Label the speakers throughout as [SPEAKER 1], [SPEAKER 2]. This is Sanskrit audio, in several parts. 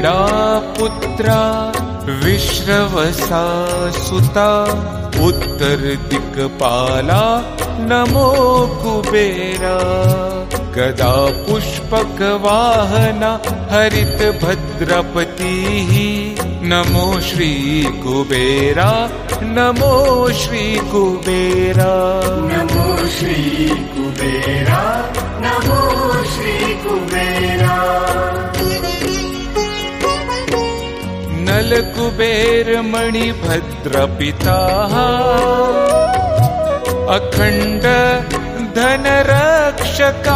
[SPEAKER 1] पुत्रा विश्रवसा सुता उत्तरदिक्पाला नमो कुबेरा गदा पुष्पकवाहना हरितभद्रपतिः नमो श्रीकुबेरा नमो श्रीकुबेरा
[SPEAKER 2] नमो श्रीकुबेरा नमो श्रीकुबेरा
[SPEAKER 1] नलकुबेर मणिभद्रपिता अखण्ड धनरक्षका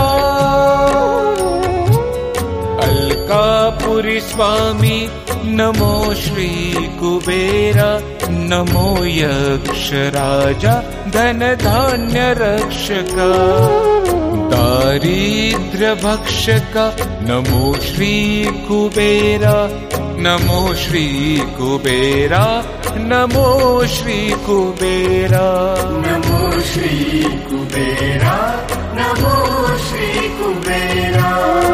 [SPEAKER 1] अलकापुरी स्वामी नमो श्रीकुबेरा नमो यक्षराजा धनधान्यरक्षका दारिद्र्यभक्षका नमो श्रीकुबेरा नमो श्रीकुबेरा नमो श्रीकुबेरा
[SPEAKER 2] नमो श्रीकुबेरा नमो श्रीकुबेरा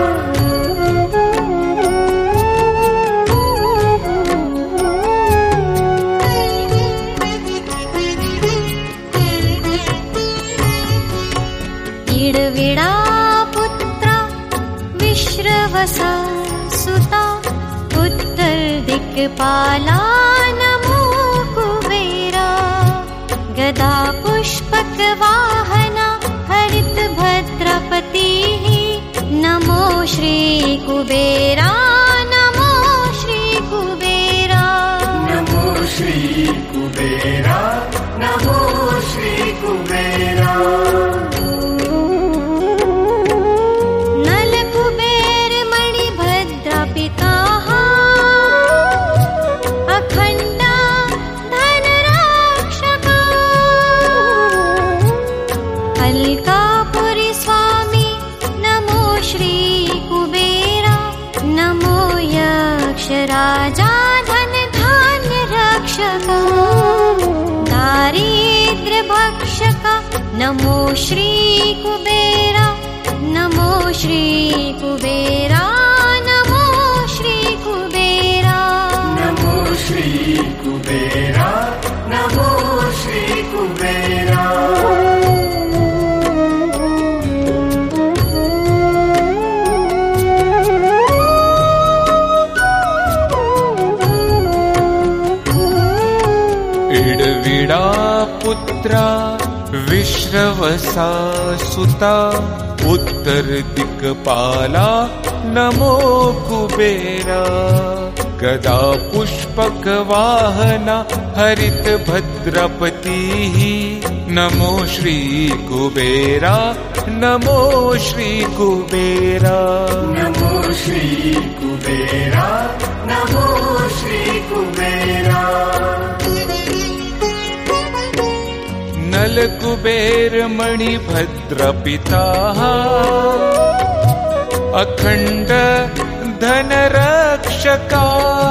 [SPEAKER 3] इडविडा पुत्रा विश्रवसा सुता उत्तरदिक्पाला नमो कुबेरा गदा पुष्पकवाहना हरितभद्रपतिः नमो श्रीकुबेरा नमो श्रीकुबेरा
[SPEAKER 2] नमो श्रीकुबेरा नमो श्रीकुबेरा
[SPEAKER 3] नलकुबेर मणिभद्रपिता अखण्ड धनरक्षका अलकापुरी स्वामी नमो श्रीकुबेरा नमो यक्षराजा धनधान्यरक्षका दारिद्र्यभक्षका नमो श्रीकुबेरा नमो श्रीकुबेरा नमो श्रीकुबेरा
[SPEAKER 2] नमो श्रीकुबेरा नमो श्रीकुबेरा
[SPEAKER 1] इडविडा पुत्रा विश्रवसा सुता उत्तरदिक्पाला नमो कुबेरा गदा पुष्पकवाहना हरितभद्रपतिः नमो श्रीकुबेरा नमो श्रीकुबेरा
[SPEAKER 2] नमो श्रीकुबेरा नमो श्रीकुबेरा
[SPEAKER 1] नलकुबेर मणिभद्रपिता अखण्ड धनरक्षका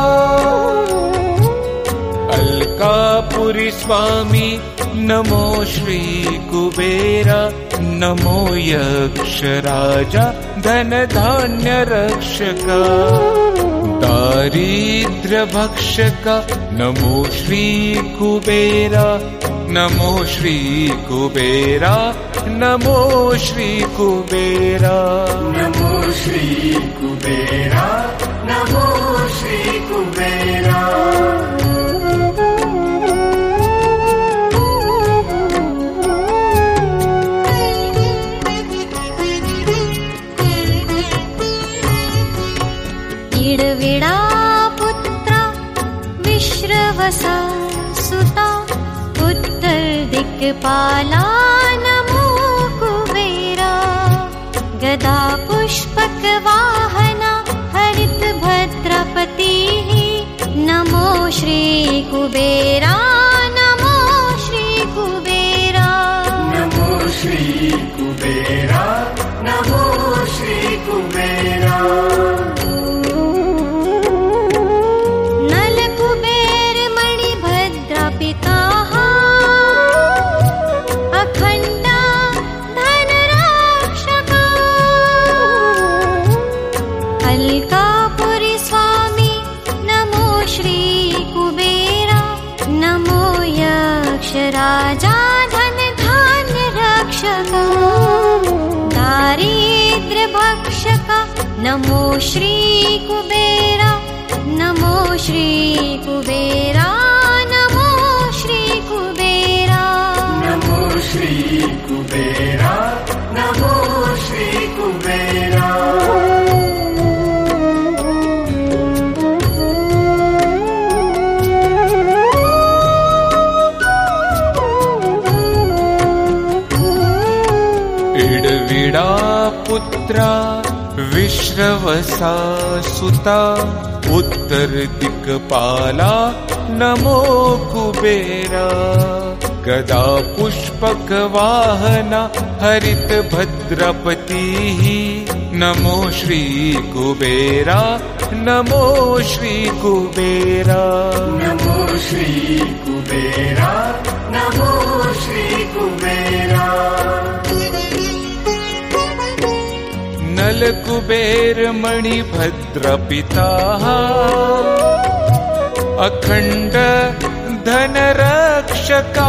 [SPEAKER 1] अलकापुरी स्वामी नमो श्रीकुबेरा नमो यक्षराजा धनधान्यरक्षका दारिद्र्यभक्षका नमो श्रीकुबेरा नमो श्रीकुबेरा नमो श्रीकुबेरा
[SPEAKER 2] नमो श्रीकुबेरा नमो श्रीकुबेरा
[SPEAKER 3] इडविडा पुत्रा विश्रवसा सुता उत्तरदिक्पाला नमो कुबेरा गदा पुष्पकवाहना हरितभद्रपतिः नमो श्रीकुबेरा नमो श्रीकुबेरा
[SPEAKER 2] नमो श्रीकुबेरा नमो श्रीकुबेरा
[SPEAKER 3] नलकुबेर मणिभद्रपिता अखण्ड धनरक्षका अलकापुरी स्वामी नमो श्री कुबेरा नमो श्री कुबेरा नमो श्री कुबेरा
[SPEAKER 2] नमो श्री कुबेरा नमो श्री कुबेरा
[SPEAKER 1] इडविडा पुत्रा विश्रवसा सुता उत्तर दिक्पाला नमो कुबेरा गदा पुष्पक वाहना हरित भद्रपतिः नमो श्री कुबेरा नमो श्री कुबेरा
[SPEAKER 2] नमो श्री कुबेरा नमो श्री कुबेरा
[SPEAKER 1] नल कुबेर मणि भद्रपिता अखंड धन रक्षका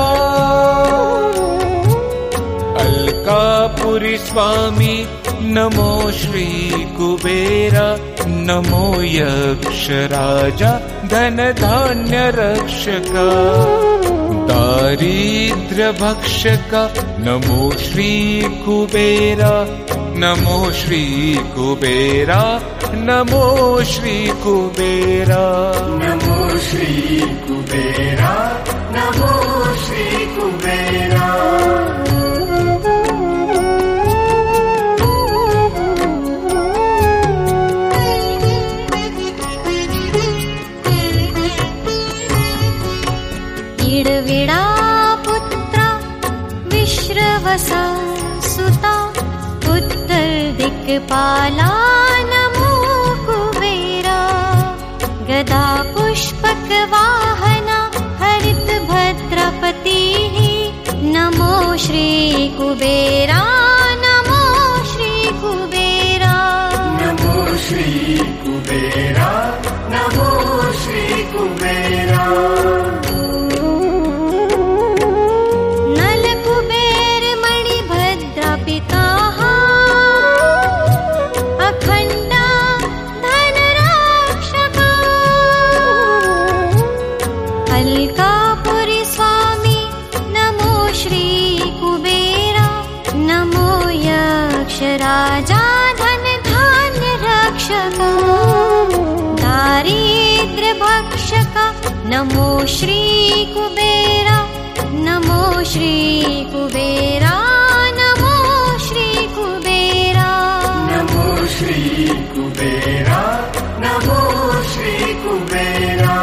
[SPEAKER 1] अलकापुरी स्वामी नमो श्री कुबेरा नमो यक्ष राजा धन धान्य रक्षका दारिद्र्य भक्षका नमो श्री कुबेरा नमो श्री कुबेरा नमो श्री कुबेरा
[SPEAKER 2] नमो श्री कुबेरा नमो श्री कुबेरा
[SPEAKER 3] इडविडा पुत्रा विश्रवसा सुता उत्तर दिक्पाला नमो कुबेरा गदा पुष्पक वाहना हरित भद्रपतिः नमो श्री कुबेरा नमो श्री कुबेरा
[SPEAKER 2] नमो श्री कुबेरा नमो श्री कुबेरा
[SPEAKER 3] नल कुबेर मणि भद्रपिता अखंड धन रक्षका अलकापुरी स्वामी नमो श्री कुबेरा नमो यक्ष राजा धन धान्य रक्षका दारिद्र्य भक्षका नमो श्री कुबेरा नमो श्री कुबेरा नमो श्री कुबेरा
[SPEAKER 2] नमो श्री कुबेरा नमो श्री कुबेरा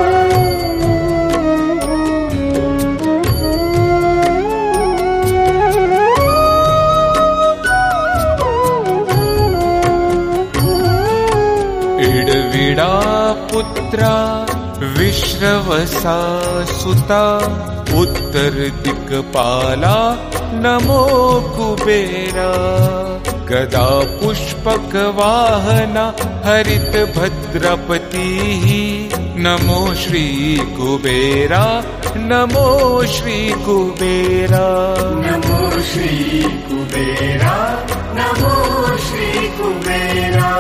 [SPEAKER 1] इडविडा पुत्रा विश्रवसा सुता उत्तर दिक्पाला नमो कुबेरा गदा पुष्पक वाहना हरित भद्रपतिः नमो श्री कुबेरा नमो श्री कुबेरा
[SPEAKER 2] नमो श्री कुबेरा नमो श्री कुबेरा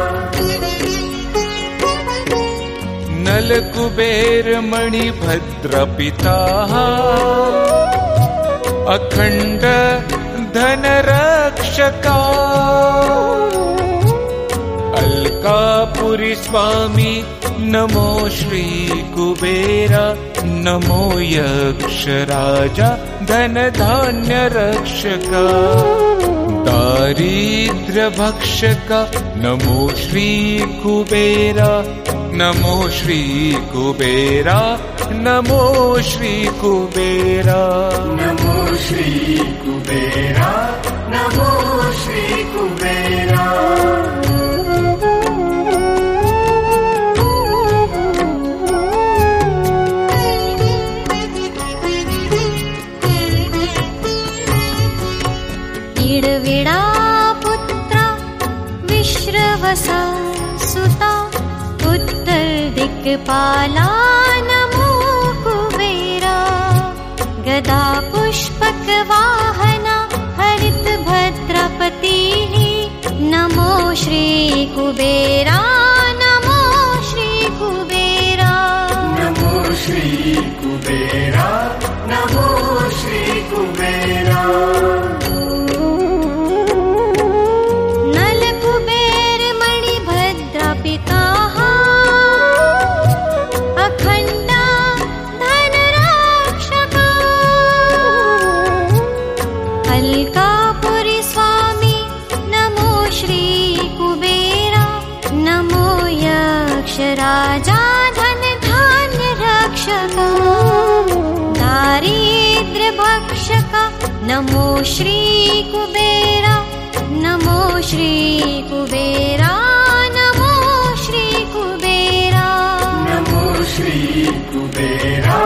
[SPEAKER 1] नल कुबेर मणि भद्रपिता अखंड धन रक्षका अलकापुरी स्वामी नमो श्री कुबेरा नमो यक्ष राजा धन धान्य रक्षका दारिद्र्य भक्षका नमो श्री कुबेरा नमो श्री कुबेरा नमो श्री कुबेरा
[SPEAKER 2] नमो श्री कुबेरा नमो श्री कुबेरा
[SPEAKER 3] इडविडा पुत्रा विश्रवसा सुता उत्तर दिक्पाला नमो कुबेरा गदा पुष्पक वाहना हरित भद्रपतिः नमो श्री कुबेरा नमो श्री कुबेरा
[SPEAKER 2] नमो श्री कुबेरा नमो श्री कुबेरा
[SPEAKER 3] नल कुबेर मणिभद्रा पिताः अखण्ड धनरक्षका अलकापुरी स्वामी नमो श्री कुबेरा नमो यक्षराजा धन धान्य रक्षका दारिद्र्य भक्षका नमो श्री कुबेरा नमो श्री कुबेरा नमो श्री कुबेरा
[SPEAKER 2] नमो श्री कुबेरा